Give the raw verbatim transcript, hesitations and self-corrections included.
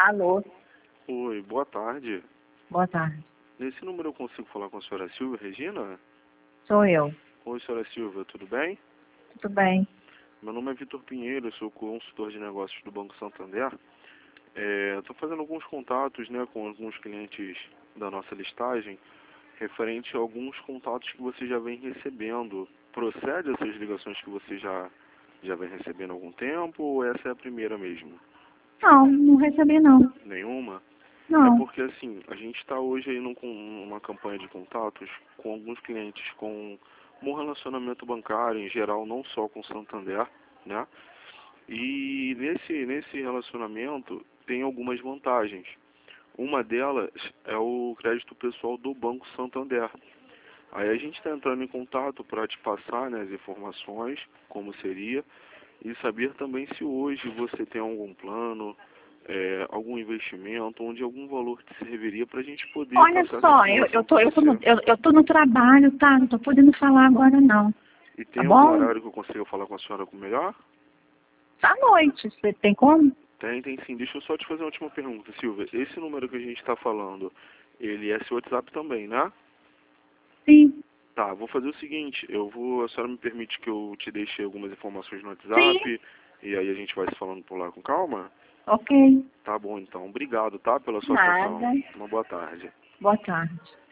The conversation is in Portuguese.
Alô, Oi, boa tarde. boa tarde. Nesse número eu consigo falar com a senhora Silvia Regina? Sou eu. Oi, senhora Silvia, tudo bem? Tudo bem? Meu nome é Vitor Pinheiro, eu sou consultor de negócios do Banco Santander. Estou fazendo alguns contatos, né, com alguns clientes da nossa listagem, referente a alguns contatos que você já vem recebendo. Procede essas ligações que você já, já vem recebendo há algum tempo ou essa é a primeira mesmo? Não, não recebi não. Nenhuma? É Não. porque, assim, a gente está hoje aí num, com uma campanha de contatos com alguns clientes com um relacionamento bancário em geral, não só com o Santander, né? E nesse, nesse relacionamento tem algumas vantagens. Uma delas é o crédito pessoal do Banco Santander. Aí a gente está entrando em contato para te passar, né, as informações, como seria, e saber também se hoje você tem algum plano, é, algum investimento, onde algum valor te serviria para a gente poder Olha passar só, essa eu, eu, informação tô, para eu, tô no, você. eu, eu tô no trabalho, tá? Não tô podendo falar agora não. E Tá tem algum bom? horário que eu consiga falar com a senhora com melhor? À noite, você tem como? Tem, tem sim. Deixa eu só te fazer uma última pergunta, Silvia. Esse número que a gente está falando, ele é seu WhatsApp também, né? Sim. Tá, vou fazer o seguinte, eu vou, a senhora me permite que eu te deixe algumas informações no Sim. WhatsApp, e aí a gente vai se falando por lá com calma? Ok. Tá bom, então. Obrigado, tá, pela sua atenção. Nada. Uma boa tarde. Boa tarde.